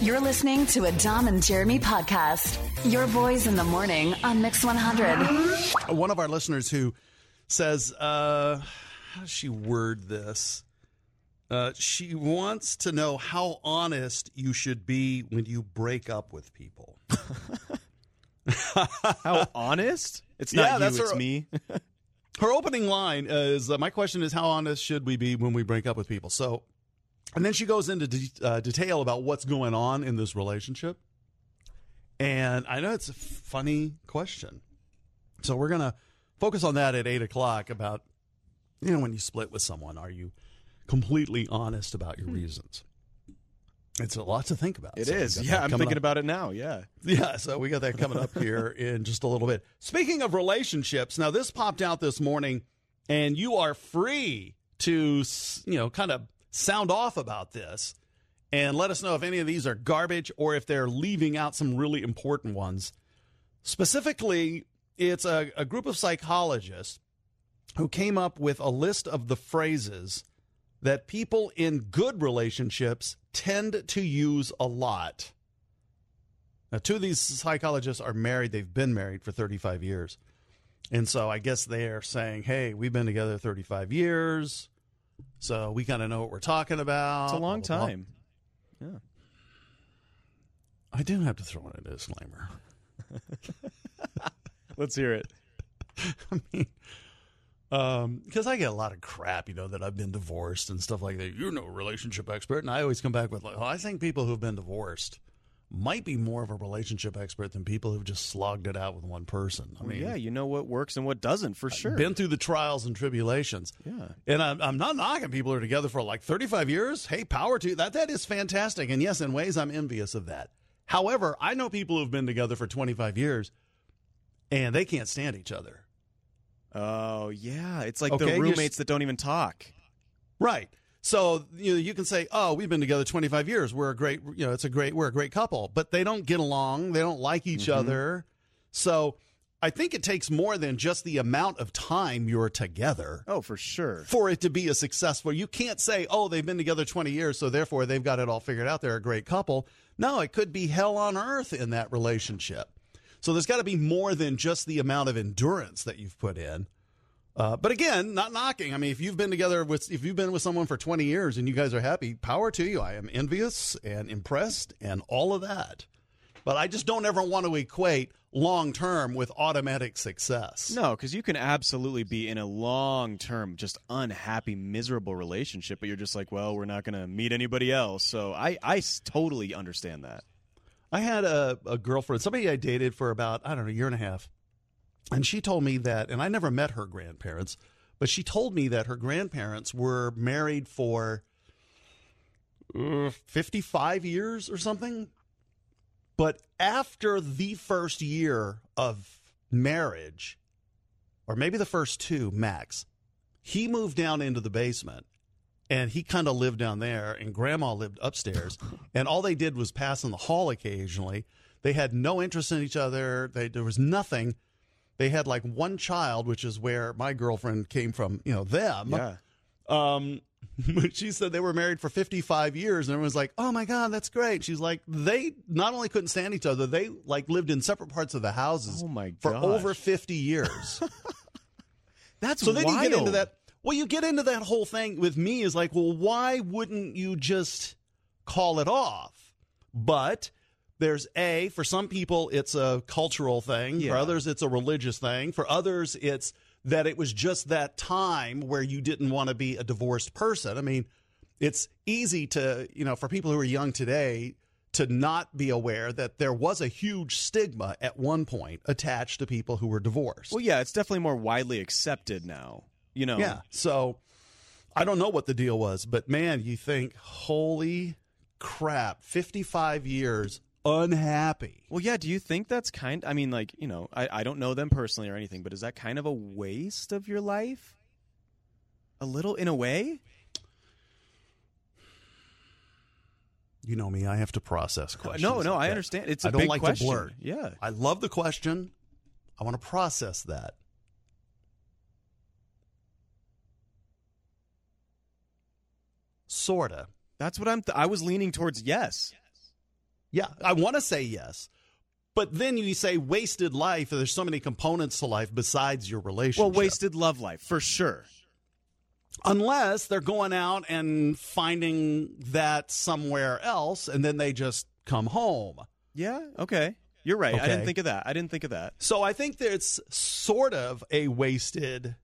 You're listening to a Dom and Jeremy podcast. Your boys in the morning on Mix 100. One of our listeners who says, how does she word this? She wants to know how honest you should be when you break up with people. How honest? It's not you, it's me. Her opening line is, my question is, how honest should we be when we break up with people? So, and then she goes into detail about what's going on in this relationship. And I know it's a funny question. So we're going to focus on that at 8 o'clock about, when you split with someone, are you completely honest about your reasons? It's a lot to think about. It is. Yeah, I'm thinking about it now. Yeah. Yeah, so we got that coming up here in just a little bit. Speaking of relationships, now this popped out this morning, and you are free to, kind of sound off about this and let us know if any of these are garbage or if they're leaving out some really important ones. Specifically, it's a group of psychologists who came up with a list of the phrases that people in good relationships tend to use a lot. Now, two of these psychologists are married. They've been married for 35 years. And so I guess they are saying, hey, we've been together 35 years, so we kind of know what we're talking about. It's a long time. Yeah. I do have to throw in a disclaimer. Let's hear it. I mean, because I get a lot of crap, that I've been divorced and stuff like that. You're no relationship expert. And I always come back with, I think people who've been divorced might be more of a relationship expert than people who've just slogged it out with one person. I mean, yeah, you know what works and what doesn't, for sure. Been through the trials and tribulations. Yeah. And I'm not knocking people who are together for like 35 years. Hey, power to you. That is fantastic. And yes, in ways, I'm envious of that. However, I know people who've been together for 25 years and they can't stand each other. Oh, yeah. It's like the roommates that don't even talk. Right. So you can say, oh, we've been together 25 years. We're a great, we're a great couple, but they don't get along. They don't like each other. So I think it takes more than just the amount of time you're together. Oh, for sure. For it to be a successful. You can't say, oh, they've been together 20 years, so therefore they've got it all figured out. They're a great couple. No, it could be hell on earth in that relationship. So there's got to be more than just the amount of endurance that you've put in. But again, not knocking. I mean, if you've been with someone for 20 years and you guys are happy, power to you. I am envious and impressed and all of that. But I just don't ever want to equate long-term with automatic success. No, because you can absolutely be in a long-term, just unhappy, miserable relationship, but you're just like, well, we're not going to meet anybody else. So I totally understand that. I had a girlfriend, somebody I dated for about, a year and a half. And she told me that, and I never met her grandparents, but she told me that her grandparents were married for 55 years or something. But after the first year of marriage, or maybe the first two max, he moved down into the basement. And he kind of lived down there, and Grandma lived upstairs. And all they did was pass in the hall occasionally. They had no interest in each other. There was nothing. They had like one child, which is where my girlfriend came from, them. Yeah. But she said they were married for 55 years, and everyone's like, oh, my God, that's great. She's like, they not only couldn't stand each other, they like lived in separate parts of the houses for over 50 years. That's so wild. Then you get into that. Well, you get into that whole thing with me is like, well, why wouldn't you just call it off? But there's for some people, it's a cultural thing. Yeah. For others, it's a religious thing. For others, it's that it was just that time where you didn't want to be a divorced person. I mean, it's easy to, for people who are young today to not be aware that there was a huge stigma at one point attached to people who were divorced. Well, yeah, it's definitely more widely accepted now. Yeah, so I don't know what the deal was, but man, you think, holy crap, 55 years unhappy. Well, yeah, do you think that's I don't know them personally or anything, but is that kind of a waste of your life? A little, in a way? You know me, I have to process questions. No, I understand. It's a big question. I don't like to blurt. Yeah. I love the question. I want to process that. Sorta. That's what I was leaning towards yes. Yeah, I want to say yes. But then you say wasted life, there's so many components to life besides your relationship. Well, wasted love life, for sure. Unless they're going out and finding that somewhere else, and then they just come home. Yeah, okay. You're right. Okay. I didn't think of that. So I think that it's sort of a wasted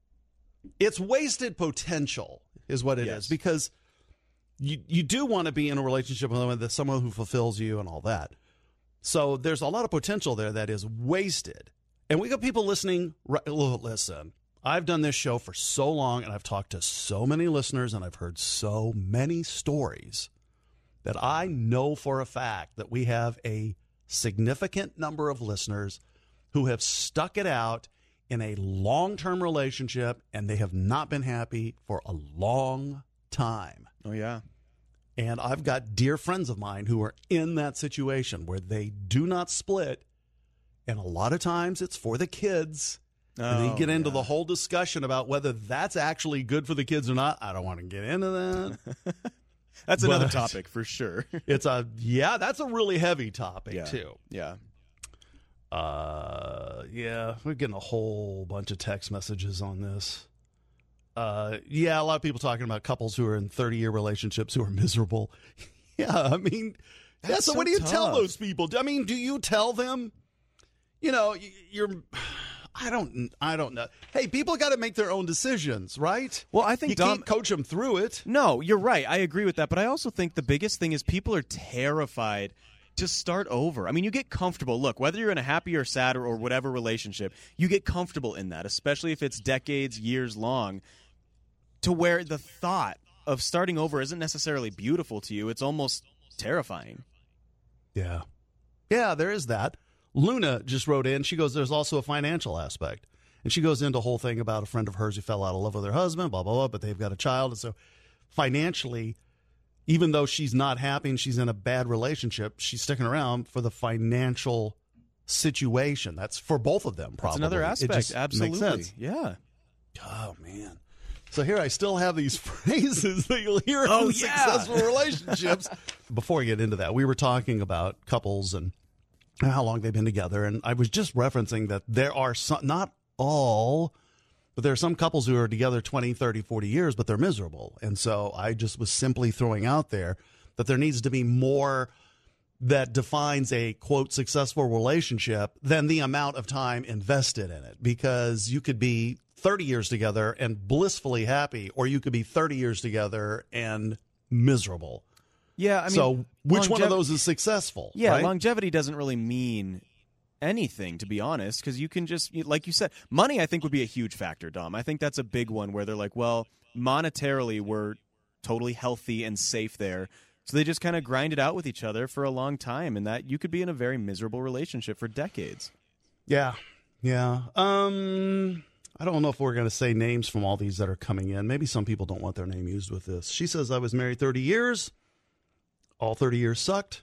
potential is what it is, because you do want to be in a relationship with someone who fulfills you and all that. So there's a lot of potential there that is wasted. And we got people listening. Listen, I've done this show for so long, and I've talked to so many listeners, and I've heard so many stories that I know for a fact that we have a significant number of listeners who have stuck it out in a long-term relationship, and they have not been happy for a long time. Oh, yeah. And I've got dear friends of mine who are in that situation where they do not split, and a lot of times it's for the kids. And they get into the whole discussion about whether that's actually good for the kids or not. I don't want to get into that. That's another topic for sure. That's a really heavy topic too. Yeah. We're getting a whole bunch of text messages on this. A lot of people talking about couples who are in 30-year relationships who are miserable. Yeah, I mean, so what do you tell those people? I mean, do you tell them, I don't know. Hey, people got to make their own decisions, right? Well, I think you can't coach them through it. No, you're right. I agree with that. But I also think the biggest thing is people are terrified to start over. I mean, you get comfortable. Look, whether you're in a happy or sad or whatever relationship, you get comfortable in that, especially if it's decades, years long, to where the thought of starting over isn't necessarily beautiful to you. It's almost terrifying. Yeah. Yeah, there is that. Luna just wrote in. She goes, there's also a financial aspect. And she goes into a whole thing about a friend of hers who fell out of love with her husband, blah, blah, blah, but they've got a child. And so financially, even though she's not happy and she's in a bad relationship, she's sticking around for the financial situation. That's for both of them, probably. That's another aspect. Absolutely. Makes sense. Yeah. Oh, man. So here I still have these phrases that you'll hear in successful relationships. Before we get into that, we were talking about couples and how long they've been together. And I was just referencing that there are some, not all, but there are some couples who are together 20, 30, 40 years, but they're miserable. And so I just was simply throwing out there that there needs to be more that defines a, quote, successful relationship than the amount of time invested in it. Because you could be 30 years together and blissfully happy, or you could be 30 years together and miserable. Yeah, I mean, so which one of those is successful? Yeah, right? Longevity doesn't really mean anything, to be honest, because you can just, like you said, money I think would be a huge factor, Dom. I think that's a big one where they're like, well, monetarily we're totally healthy and safe there. So they just kind of grind it out with each other for a long time, and that you could be in a very miserable relationship for decades. Yeah. I don't know if we're going to say names from all these that are coming in. Maybe some people don't want their name used with this. She says, I was married 30 years. All 30 years sucked.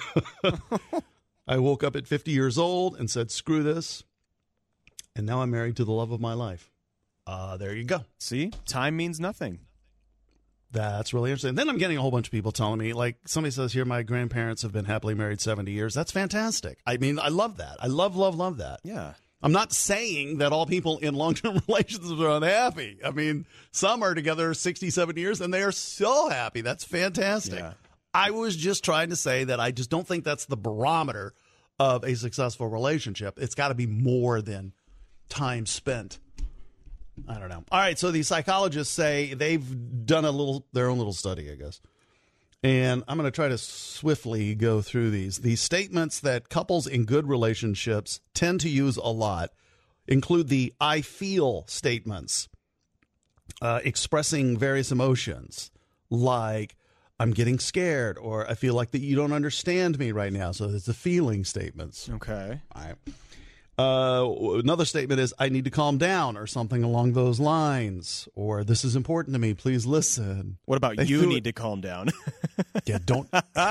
I woke up at 50 years old and said, screw this. And now I'm married to the love of my life. There you go. See? Time means nothing. That's really interesting. Then I'm getting a whole bunch of people telling me, like somebody says here, my grandparents have been happily married 70 years. That's fantastic. I mean, I love that. I love that. Yeah. I'm not saying that all people in long-term relationships are unhappy. I mean, some are together 60, 70 years, and they are so happy. That's fantastic. Yeah. I was just trying to say that I just don't think that's the barometer of a successful relationship. It's got to be more than time spent. I don't know. All right, so the psychologists say they've done their own little study, I guess. And I'm going to try to swiftly go through these. These statements that couples in good relationships tend to use a lot include the I feel statements, expressing various emotions like I'm getting scared, or I feel like that you don't understand me right now. So it's the feeling statements. Okay. All right. Another statement is I need to calm down, or something along those lines, or this is important to me. Please listen. What about you need to calm down? Yeah, don't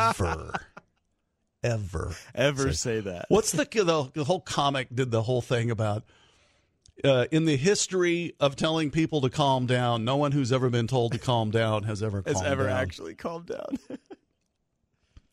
ever say that. What's the whole comic did the whole thing about in the history of telling people to calm down, no one who's ever been told to calm down has ever actually calmed down.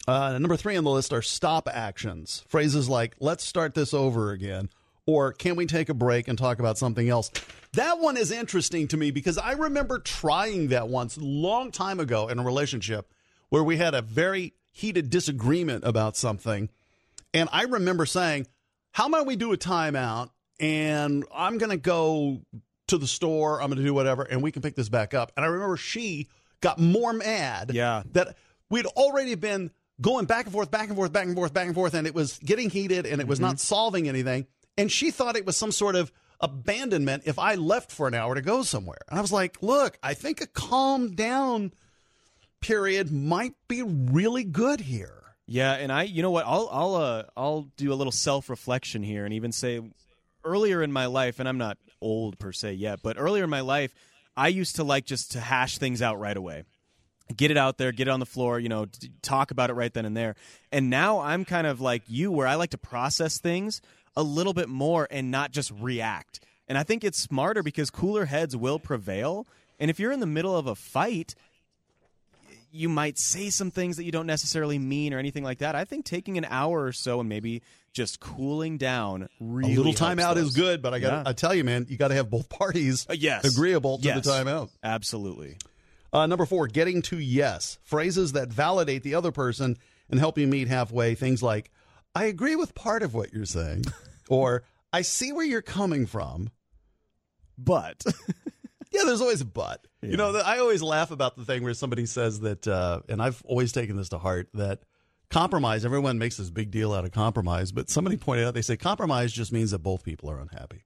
Number 3 on the list are stop actions. Phrases like, let's start this over again, or can we take a break and talk about something else? That one is interesting to me because I remember trying that once a long time ago in a relationship where we had a very heated disagreement about something. And I remember saying, how about we do a timeout and I'm going to go to the store, I'm going to do whatever, and we can pick this back up. And I remember she got more mad that we'd already been going back and forth, and it was getting heated and it was not solving anything. And she thought it was some sort of abandonment if I left for an hour to go somewhere. And I was like, look, I think a calm down period might be really good here. Yeah, and you know what? I'll do a little self-reflection here and even say earlier in my life, and I'm not old per se yet, but earlier in my life, I used to like just to hash things out right away. Get it out there, get it on the floor, talk about it right then and there. And now I'm kind of like you, where I like to process things a little bit more and not just react. And I think it's smarter because cooler heads will prevail. And if you're in the middle of a fight, you might say some things that you don't necessarily mean or anything like that. I think taking an hour or so and maybe just cooling down really a little timeout is good, but I tell you, man, you got to have both parties agreeable to the timeout. Absolutely. Number 4, getting to yes. Phrases that validate the other person and help you meet halfway. Things like, I agree with part of what you're saying, or I see where you're coming from. But... Yeah, there's always a but. Yeah. I always laugh about the thing where somebody says that, and I've always taken this to heart, that compromise, everyone makes this big deal out of compromise, but somebody pointed out, they say compromise just means that both people are unhappy.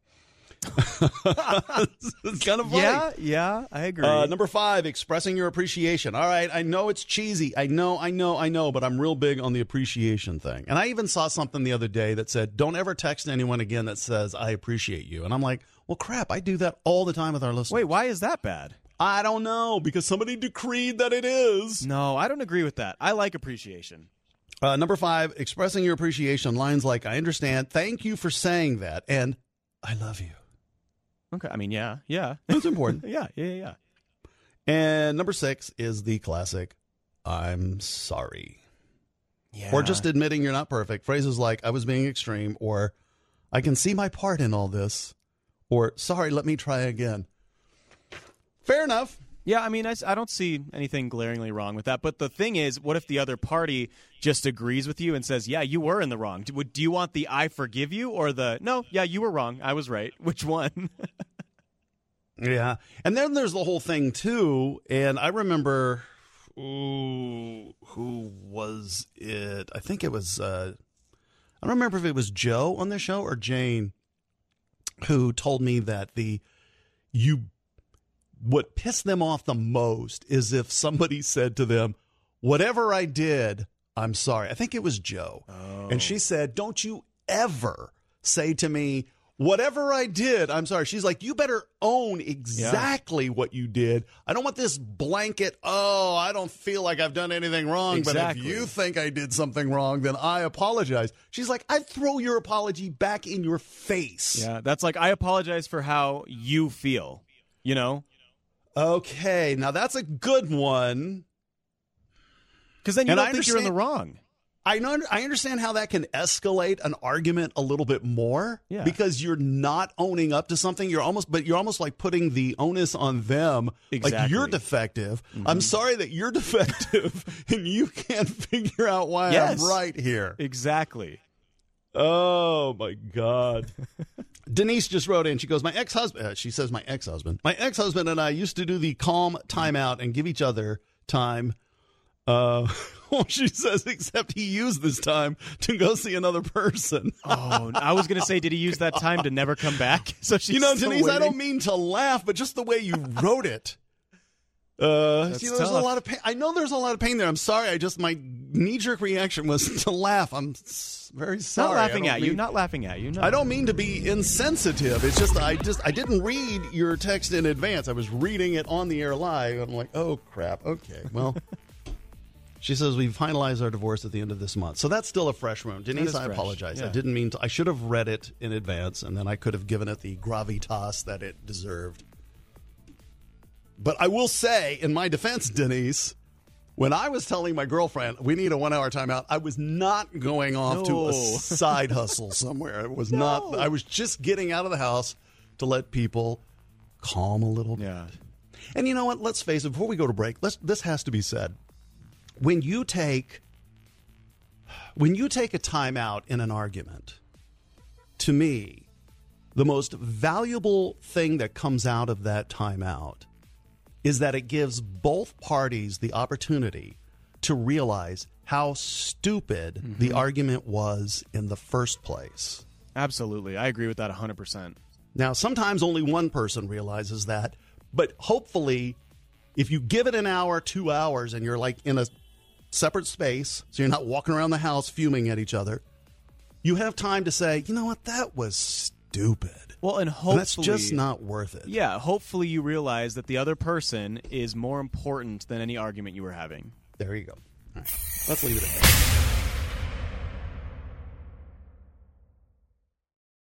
It's kind of funny. Yeah, I agree. Number 5, expressing your appreciation. All right, I know it's cheesy. I know, but I'm real big on the appreciation thing. And I even saw something the other day that said, don't ever text anyone again that says, I appreciate you. And I'm like, well, crap, I do that all the time with our listeners. Wait, why is that bad? I don't know, because somebody decreed that it is. No, I don't agree with that. I like appreciation. Number 5, expressing your appreciation. Lines like, I understand, thank you for saying that, and I love you. Okay, I mean, yeah. That's important. Yeah. And number 6 is the classic, I'm sorry. Yeah. Or just admitting you're not perfect. Phrases like, I was being extreme, or I can see my part in all this, or sorry, let me try again. Fair enough. Yeah, I mean, I don't see anything glaringly wrong with that. But the thing is, what if the other party just agrees with you and says, yeah, you were in the wrong? Do you want the I forgive you or the, no, yeah, you were wrong, I was right? Which one? Yeah. And then there's the whole thing, too. And I remember, who was it? I think it was, I don't remember if it was Joe on the show or Jane who told me that what pissed them off the most is if somebody said to them, whatever I did, I'm sorry. I think it was Joe. Oh. And she said, don't you ever say to me, whatever I did, I'm sorry. She's like, you better own exactly what you did. I don't want this blanket, I don't feel like I've done anything wrong. Exactly. But if you think I did something wrong, then I apologize. She's like, I'd throw your apology back in your face. Yeah, that's like, I apologize for how you feel, Okay, now that's a good one. Because then you don't think you're in the wrong. I understand how that can escalate an argument a little bit more because you're not owning up to something. You're almost like putting the onus on them. Exactly. Like you're defective. Mm-hmm. I'm sorry that you're defective and you can't figure out why I'm right here. Exactly. Oh my God. Denise just wrote in. She goes, my ex-husband and I used to do the calm timeout and give each other time. She says, except he used this time to go see another person. Oh, I was going to say, did he use that time to never come back? So she's Denise, waiting. I don't mean to laugh, but just the way you wrote it. There's a lot of pain. I know there's a lot of pain there. I'm sorry. My knee-jerk reaction was to laugh. I'm very sorry. Not laughing at you. Not laughing at you. No. I don't mean to be insensitive. It's just I didn't read your text in advance. I was reading it on the air live. I'm like, oh crap. Okay, well. She says we finalize our divorce at the end of this month, so that's still a fresh wound. Denise, I apologize. Yeah. I didn't mean to. I should have read it in advance, and then I could have given it the gravitas that it deserved. But I will say, in my defense, Denise, When I was telling my girlfriend we need a 1 hour timeout, I was not going off to a side hustle somewhere. It was not. I was just getting out of the house to let people calm a little bit. Yeah. And you know what? Let's face it. Before we go to break, this has to be said. When you take a timeout in an argument, to me, the most valuable thing that comes out of that timeout is that it gives both parties the opportunity to realize how stupid the argument was in the first place. Absolutely. I agree with that 100%. Now, sometimes only one person realizes that, but hopefully, if you give it an hour, 2 hours, and you're like in a separate space, so you're not walking around the house fuming at each other, you have time to say, you know what, that was stupid. Well, and hopefully... that's just not worth it. Yeah, hopefully you realize that the other person is more important than any argument you were having. There you go. All right. Let's leave it at that.